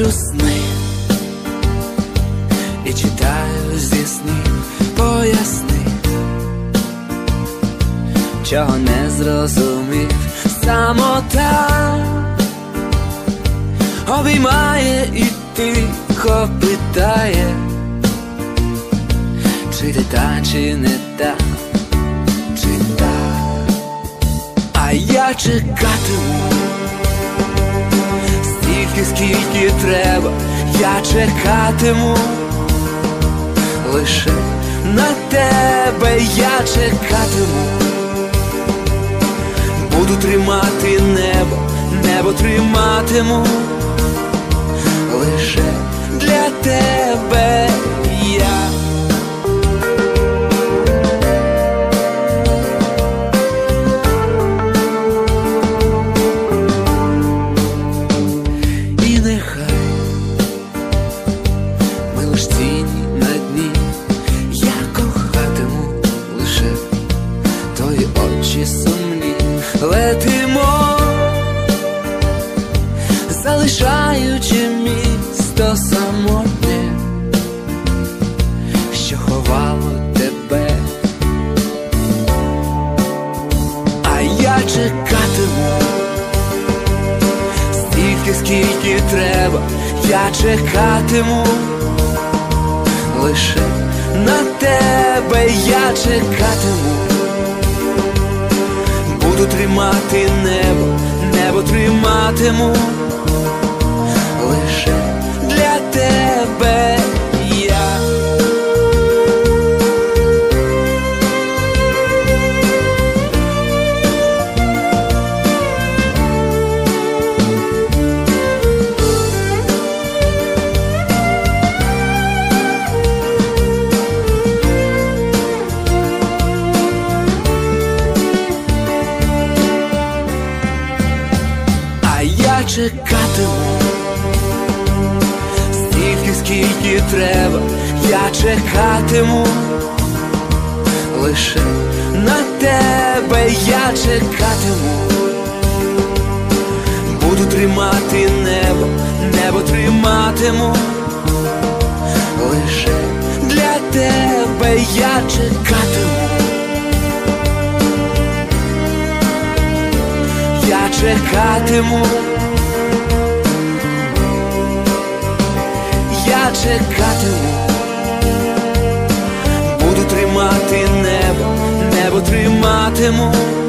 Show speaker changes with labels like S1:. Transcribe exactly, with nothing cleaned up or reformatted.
S1: бачу сни і читаю зі снів, поясни, чого не зрозумів. Самота обіймає і тихо питає, чи ти та, чи не та, чи та. А я чекатиму стільки, скільки треба. Я чекатиму лише на тебе. Я чекатиму, буду тримати небо, небо триматиму лише для тебе. Я і нехай ми лиш тіні на дні. Я кохатиму лише твої очі сумні. Летимо, залишаючи місто самотнє, що ховало тебе. А я чекатиму стільки, скільки треба. Я чекатиму лише на тебе. Я чекатиму, буду тримати небо, небо триматиму лише для тебе. Я Я чекатиму стільки, скільки треба. Я чекатиму лише на тебе. Я чекатиму, буду тримати небо, небо триматиму лише для тебе. Я чекатиму, я чекатиму, я чекатиму, буду тримати небо, небо триматиму